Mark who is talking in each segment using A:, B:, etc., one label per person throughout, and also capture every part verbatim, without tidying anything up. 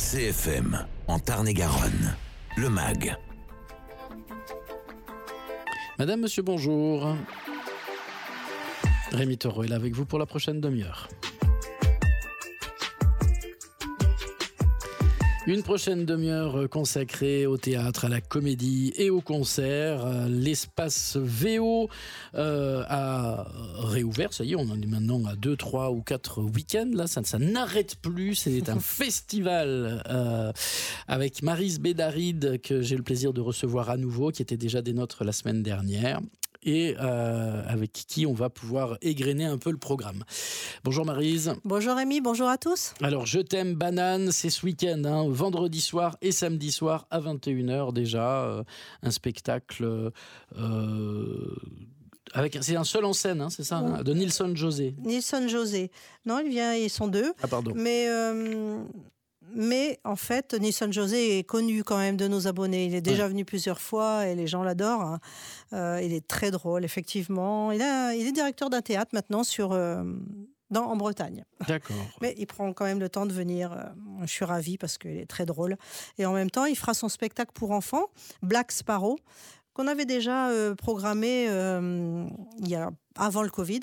A: C F M, en Tarn-et-Garonne, le M A G.
B: Madame, monsieur, bonjour. Rémi Taureau est là avec vous pour la prochaine demi-heure. Une prochaine demi-heure consacrée au théâtre, à la comédie et au concert. L'espace V O euh, a réouvert, ça y est, on en est maintenant à deux, trois ou quatre week-ends. Là, ça, ça n'arrête plus, c'est un festival euh, avec Maryse Bédaride, que j'ai le plaisir de recevoir à nouveau, qui était déjà des nôtres la semaine dernière, et euh, avec qui on va pouvoir égrener un peu le programme. Bonjour Maryse.
C: Bonjour Rémi, bonjour à tous.
B: Alors, Je t'aime banane, c'est ce week-end, hein, vendredi soir et samedi soir à vingt et une heures déjà, euh, un spectacle euh, avec, c'est un seul en scène, hein, c'est ça, hein, de Nilson José.
C: Nilson José. Non, il vient, ils sont deux.
B: Ah pardon.
C: Mais... Euh... Mais en fait, Nilson José est connu quand même de nos abonnés. Il est déjà ouais. venu plusieurs fois et les gens l'adorent. Euh, il est très drôle, effectivement. Il, a, il est directeur d'un théâtre maintenant sur, euh, dans, en Bretagne.
B: D'accord.
C: Mais il prend quand même le temps de venir. Euh, je suis ravie parce qu'il est très drôle. Et en même temps, il fera son spectacle pour enfants, Black Sparrow, qu'on avait déjà euh, programmé euh, il y a avant le Covid.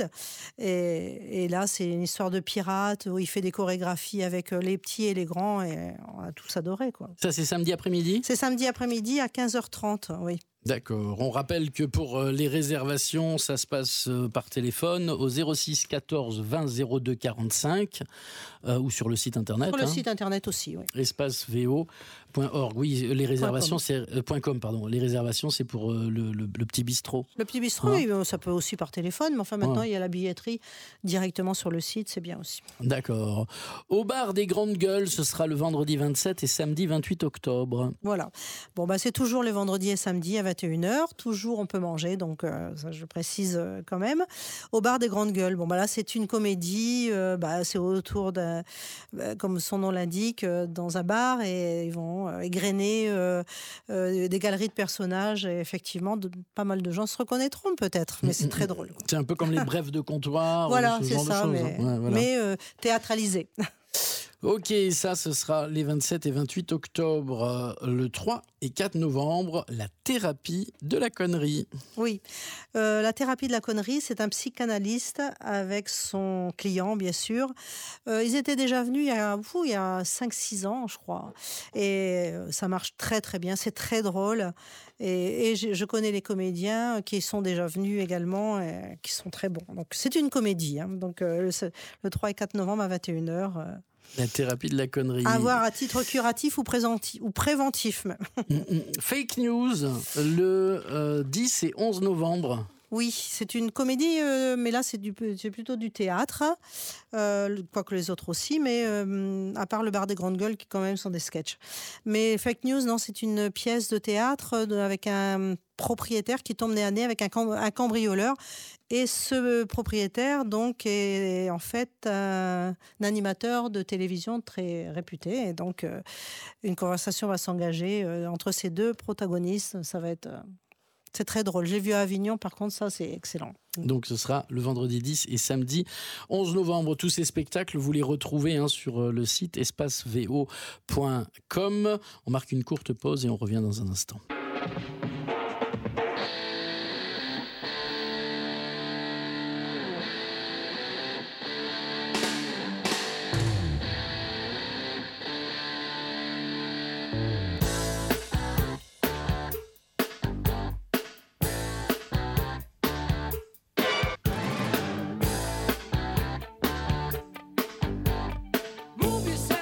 C: Et, et là, c'est une histoire de pirate où il fait des chorégraphies avec les petits et les grands et on a tous adoré, quoi.
B: Ça, c'est samedi après-midi ?
C: C'est samedi après-midi à quinze heures trente, oui.
B: D'accord. On rappelle que pour les réservations, ça se passe par téléphone au zéro six quatorze vingt zéro deux quarante-cinq euh, ou sur le site internet.
C: Sur le
B: hein.
C: site internet aussi, oui.
B: espace v o point org. Oui, les réservations, c'est euh, .com, pardon. Les réservations, c'est pour euh, le, le, le petit bistrot.
C: Le petit bistrot, hein? Oui, ça peut aussi par téléphone, mais enfin maintenant, ouais. il y a la billetterie directement sur le site, c'est bien aussi.
B: D'accord. Au bar des Grandes Gueules, ce sera le vendredi vingt-sept et samedi vingt-huit octobre.
C: Voilà. Bon, bah, c'est toujours les vendredis et samedis à vingt et une heures. Toujours, on peut manger, donc euh, ça, je précise euh, quand même. Au bar des Grandes Gueules, bon, bah, là, c'est une comédie. Euh, bah, c'est autour d'un, euh, comme son nom l'indique, euh, dans un bar, et ils vont euh, égrener euh, euh, des galeries de personnages. Et effectivement, de, pas mal de gens se reconnaîtront peut-être, mais c'est très drôle.
B: C'est un peu comme les brefs de comptoir.
C: Voilà,
B: ce
C: c'est
B: genre
C: ça,
B: de choses,
C: mais,
B: hein. ouais, voilà.
C: mais euh, théâtralisé.
B: Ok, ça, ce sera les vingt-sept et vingt-huit octobre. Le trois et quatre novembre, la thérapie de la connerie.
C: Oui, euh, la thérapie de la connerie, c'est un psychanalyste avec son client, bien sûr. Euh, ils étaient déjà venus il y a, fou, il y a cinq six ans, je crois. Et ça marche très, très bien. C'est très drôle. Et, et je, je connais les comédiens qui sont déjà venus également et qui sont très bons. Donc, c'est une comédie. Hein. Donc, euh, le, le trois et quatre novembre à vingt et une heures. Euh,
B: La thérapie de la connerie.
C: À voir à titre curatif ou, présenti- ou préventif même.
B: Fake News, le euh, dix et onze novembre.
C: Oui, c'est une comédie, euh, mais là c'est, du, c'est plutôt du théâtre, euh, quoique les autres aussi, mais euh, à part le bar des Grandes Gueules qui quand même sont des sketchs. Mais Fake News, non, c'est une pièce de théâtre de, avec un propriétaire qui tombe nez à nez avec un, cam- un cambrioleur. Et ce propriétaire, donc, est en fait un, un animateur de télévision très réputé. Et donc, euh, une conversation va s'engager euh, entre ces deux protagonistes. Ça va être... Euh, c'est très drôle. J'ai vu à Avignon, par contre, ça, c'est excellent.
B: Donc, ce sera le vendredi dix et samedi onze novembre. Tous ces spectacles, vous les retrouvez hein, sur le site espace v o point com. On marque une courte pause et on revient dans un instant.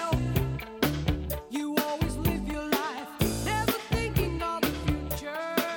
D: You always live your life, never thinking of the future.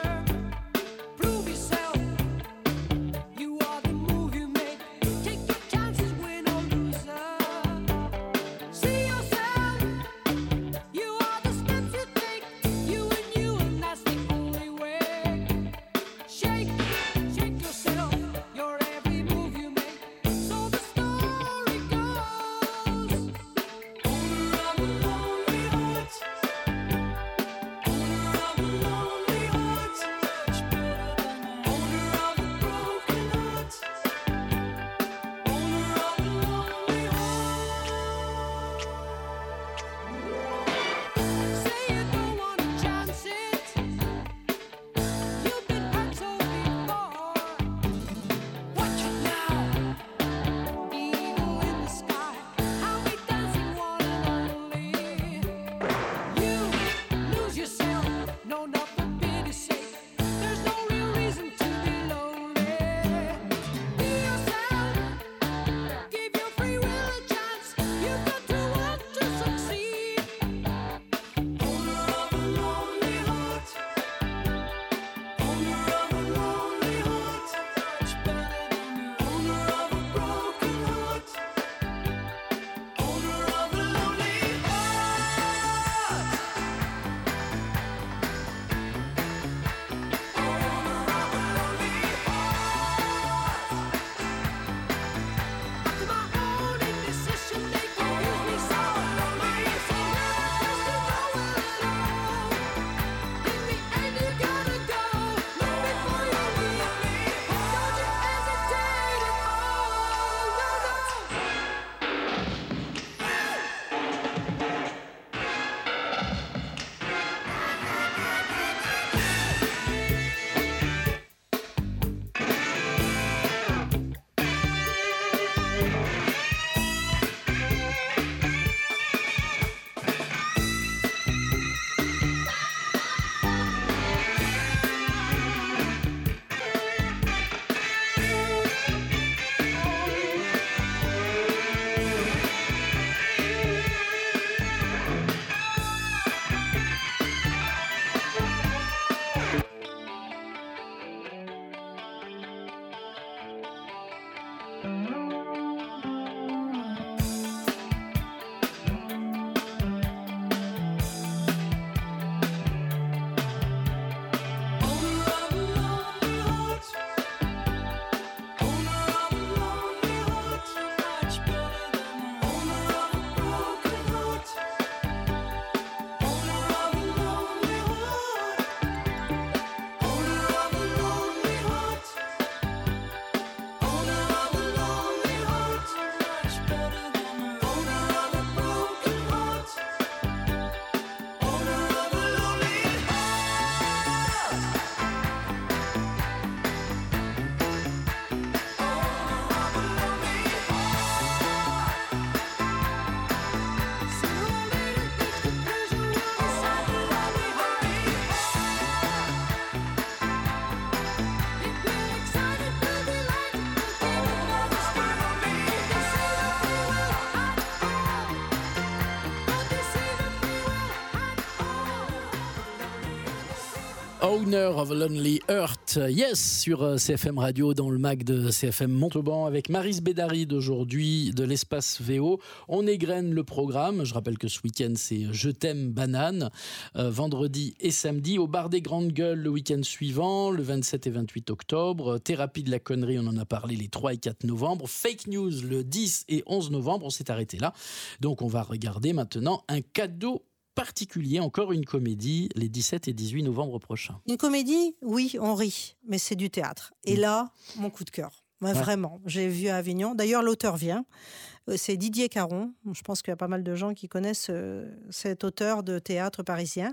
B: Owner of a Lonely Earth, yes, sur C F M Radio, dans le mag de C F M Montauban, avec Maryse Bédary d'aujourd'hui de l'Espace V O. On égrène le programme. Je rappelle que ce week-end, c'est Je t'aime banane, euh, vendredi et samedi. Au Bar des Grandes Gueules, le week-end suivant, le vingt-sept et vingt-huit octobre. Thérapie de la connerie, on en a parlé les trois et quatre novembre. Fake News, le dix et onze novembre. On s'est arrêté là. Donc, on va regarder maintenant un cadeau particulier, encore une comédie, les dix-sept et dix-huit novembre prochains.
C: Une comédie, oui, on rit, mais c'est du théâtre. Et mmh. là, mon coup de cœur. Ouais, ouais. Vraiment, j'ai vu à Avignon. D'ailleurs, l'auteur vient. C'est Didier Caron. Je pense qu'il y a pas mal de gens qui connaissent euh, cet auteur de théâtre parisien.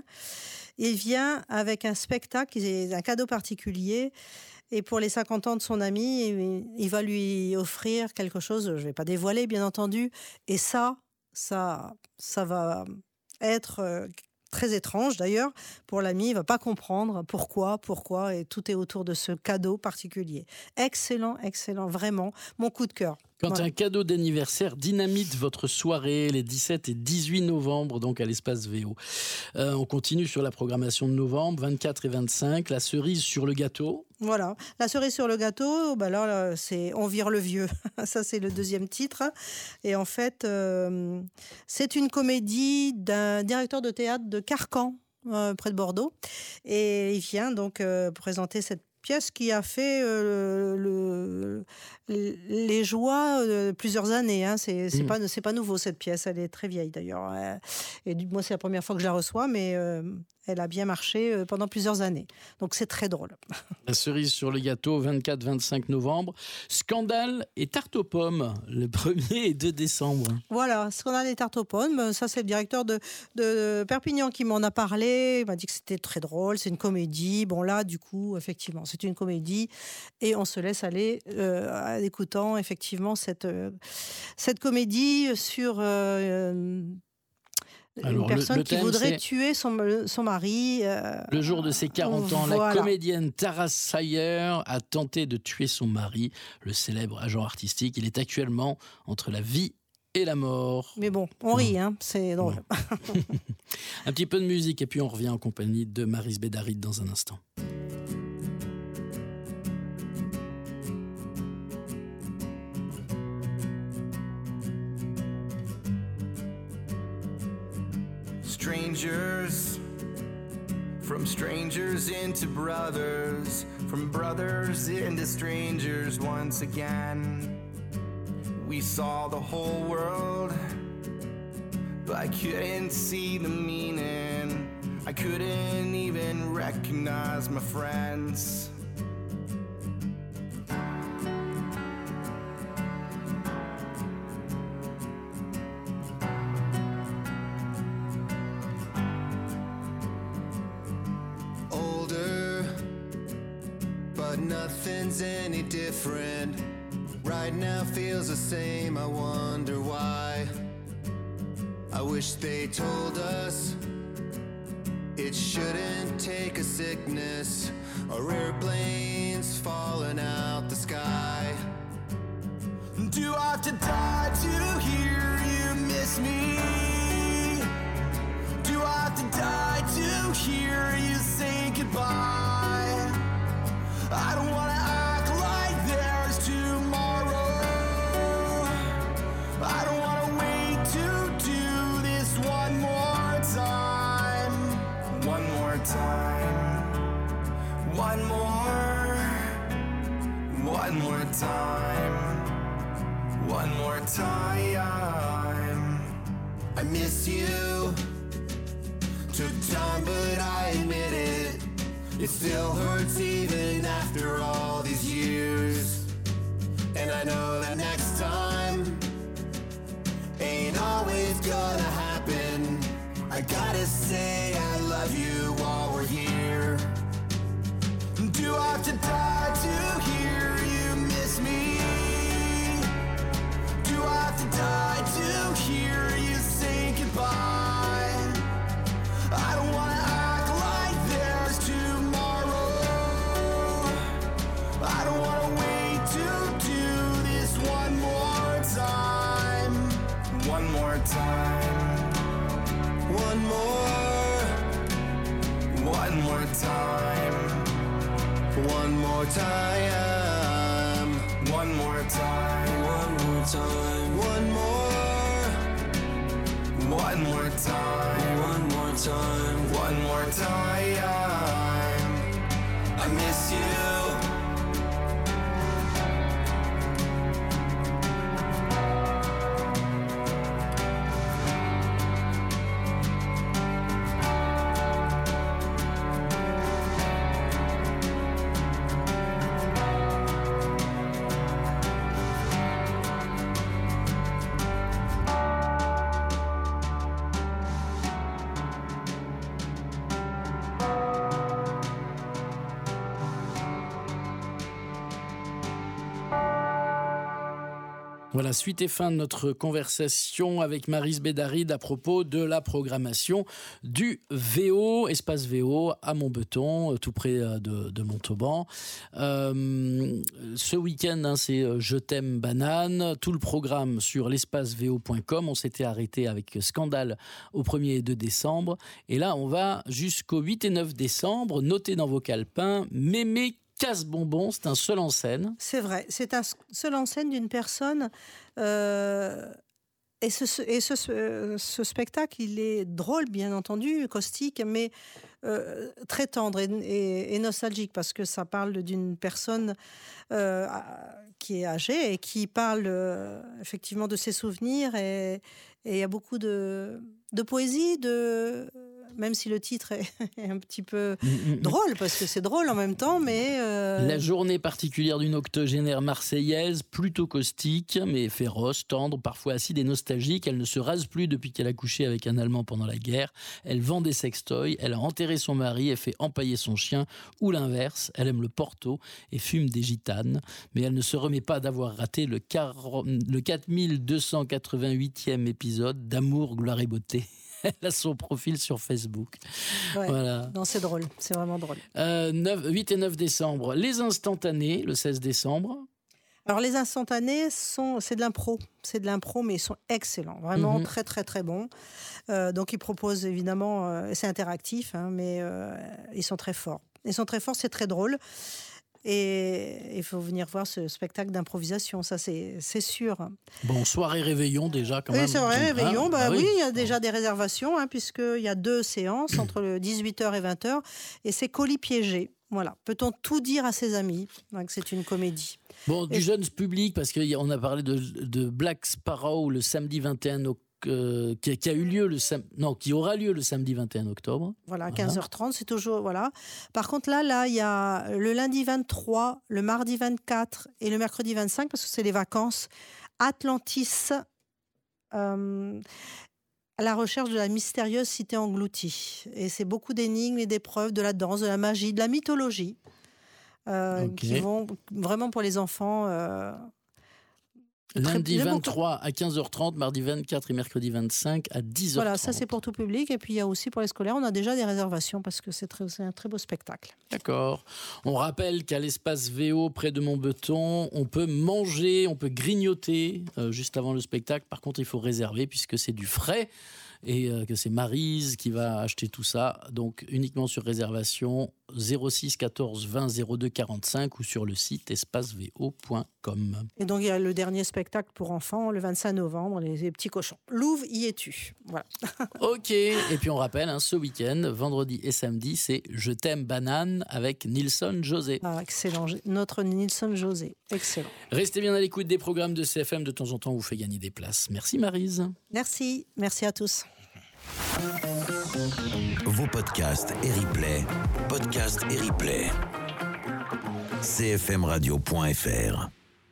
C: Il vient avec un spectacle, un cadeau particulier. Et pour les cinquante ans de son ami, il va lui offrir quelque chose, je ne vais pas dévoiler, bien entendu. Et ça, ça, ça va être euh, très étrange d'ailleurs pour l'ami, il ne va pas comprendre pourquoi, pourquoi, et tout est autour de ce cadeau particulier. Excellent, excellent, vraiment, mon coup de cœur.
B: Quand
C: voilà.
B: Un cadeau d'anniversaire dynamite votre soirée les dix-sept et dix-huit novembre, donc à l'Espace V O. Euh, on continue sur la programmation de novembre, vingt-quatre et vingt-cinq, la cerise sur le gâteau.
C: Voilà, la cerise sur le gâteau, bah là, là c'est On vire le vieux. Ça, c'est le deuxième titre. Et en fait, euh, c'est une comédie d'un directeur de théâtre de Carcan, euh, près de Bordeaux. Et il vient donc euh, présenter cette pièce qui a fait euh, le, le, les joies euh, plusieurs années. Hein. C'est, c'est, mmh. pas, c'est pas nouveau, cette pièce. Elle est très vieille, d'ailleurs. Et moi, c'est la première fois que je la reçois, mais euh, elle a bien marché pendant plusieurs années. Donc, c'est très drôle.
B: La cerise sur le gâteau, vingt-quatre vingt-cinq novembre. Scandale et tarte aux pommes, le premier et deux décembre.
C: Voilà, Scandale et tarte aux pommes. Ça, c'est le directeur de, de Perpignan qui m'en a parlé. Il m'a dit que c'était très drôle, c'est une comédie. Bon, là, du coup, effectivement, c'est une comédie. Et on se laisse aller euh, en écoutant, effectivement, cette, euh, cette comédie sur... Euh,
B: Alors,
C: une personne
B: le, le
C: qui
B: thème,
C: voudrait
B: c'est...
C: tuer son, son mari. Euh,
B: le jour de ses quarante ans, voilà. La comédienne Tara Sayer a tenté de tuer son mari, le célèbre agent artistique. Il est actuellement entre la vie et la mort.
C: Mais bon, on rit, hein, c'est drôle.
B: Ouais. Un petit peu de musique et puis on revient en compagnie de Maryse Bédary dans un instant.
D: Strangers, from strangers into brothers, from brothers into strangers once again. We saw the whole world, but I couldn't see the meaning. I couldn't even recognize my friends. Nothing's any different. Right now feels the same. I wonder why. I wish they told us it shouldn't take a sickness or airplanes falling out the sky. Do I have to die to hear you miss me? Do I have to die to hear you say goodbye? I don't wanna act like there's tomorrow. I don't wanna wait to do this one more time. One more time. One more. One more time. One more time. I miss you. Took time, but I admit it. It still hurts even after all these years. And I know that next time ain't always gonna happen. I gotta say I love you while we're here. Do I have to die to hear you miss me? Do I have to die to hear you say goodbye? I don't wanna act like there's tomorrow. I don't wanna wait to do this one more time. One more time. One more. One more time. more time. One more time. One more time. One more. One more time. One more time. One more time. I miss you.
B: Voilà, suite et fin de notre conversation avec Maryse Bédaride à propos de la programmation du V O, Espace V O à Montbeton, tout près de, de Montauban. Euh, ce week-end, hein, c'est Je t'aime banane, tout le programme sur l'espace v o point com. On s'était arrêté avec Scandale au premier et deux décembre. Et là, on va jusqu'au huit et neuf décembre. Notez dans vos calepins, Mémé Casse-bonbon, c'est un seul en scène.
C: C'est vrai, c'est un seul en scène d'une personne. Euh, et ce, et ce, ce, ce spectacle, il est drôle, bien entendu, caustique, mais euh, très tendre et, et, et nostalgique, parce que ça parle d'une personne euh, qui est âgée et qui parle euh, effectivement de ses souvenirs. Et il y a beaucoup de, de poésie, de... même si le titre est un petit peu mmh, drôle, parce que c'est drôle en même temps, mais... Euh...
B: La journée particulière d'une octogénaire marseillaise, plutôt caustique, mais féroce, tendre, parfois acide et nostalgique. Elle ne se rase plus depuis qu'elle a couché avec un Allemand pendant la guerre. Elle vend des sextoys, elle a enterré son mari et fait empailler son chien, ou l'inverse. Elle aime le porto et fume des gitanes, mais elle ne se remet pas d'avoir raté le, car... le quatre mille deux cent quatre-vingt-huitième épisode d'Amour, gloire et beauté. Elle a son profil sur Facebook.
C: Ouais.
B: Voilà.
C: Non, c'est drôle, c'est vraiment drôle.
B: Euh, neuf, huit et neuf décembre, les instantanés, le seize décembre.
C: Alors, les instantanés, sont, c'est de l'impro. C'est de l'impro, mais ils sont excellents. Vraiment
B: Mm-hmm.
C: très, très, très bons. Euh, donc, ils proposent évidemment... Euh, c'est interactif, hein, mais euh, ils sont très forts. Ils sont très forts, c'est très drôle. Et il faut venir voir ce spectacle d'improvisation, ça c'est, c'est sûr.
B: Bon, soirée réveillon déjà quand
C: oui,
B: même.
C: Oui, c'est vrai, réveillon, bah, bah oui, il y a déjà
B: bon.
C: des réservations, hein, puisqu'il y a deux séances entre le dix-huit heures et vingt heures, et c'est colis piégé. Voilà. Peut-on tout dire à ses amis que c'est une comédie?
B: Bon, du
C: et...
B: jeune public, parce qu'on a parlé de, de Black Sparrow le samedi vingt et un octobre. Euh, qui, qui a eu lieu le sam... non qui aura lieu le samedi vingt et un octobre.
C: Voilà, quinze heures trente, c'est toujours voilà. Par contre là là il y a le lundi vingt-trois, le mardi vingt-quatre et le mercredi vingt-cinq, parce que c'est les vacances. Atlantis, euh, à la recherche de la mystérieuse cité engloutie, et c'est beaucoup d'énigmes et d'épreuves, de la danse, de la magie, de la mythologie, euh, okay. qui vont vraiment pour les enfants. Euh,
B: Lundi vingt-trois à quinze heures trente, mardi vingt-quatre et mercredi vingt-cinq à dix heures trente.
C: Voilà, ça c'est pour tout public. Et puis il y a aussi pour les scolaires, on a déjà des réservations parce que c'est, très, c'est un très beau spectacle.
B: D'accord. On rappelle qu'à l'espace V O près de Montbeton, on peut manger, on peut grignoter euh, juste avant le spectacle. Par contre, il faut réserver puisque c'est du frais et euh, que c'est Maryse qui va acheter tout ça. Donc uniquement sur réservation zéro six quatorze vingt zéro deux quarante-cinq ou sur le site espace v o point com.
C: Et donc il y a le dernier spectacle pour enfants le vingt-cinq novembre, les, les petits cochons. Louvre, y es-tu? Voilà.
B: Ok. Et puis on rappelle, hein, ce week-end, vendredi et samedi, c'est Je t'aime banane avec Nilson José.
C: Ah, excellent. Notre Nilson José. Excellent.
B: Restez bien à l'écoute des programmes de C F M. De temps en temps, on vous fait gagner des places. Merci Maryse.
C: Merci. Merci à tous.
A: Vos podcasts et replays, podcasts et replays. c f m radio point f r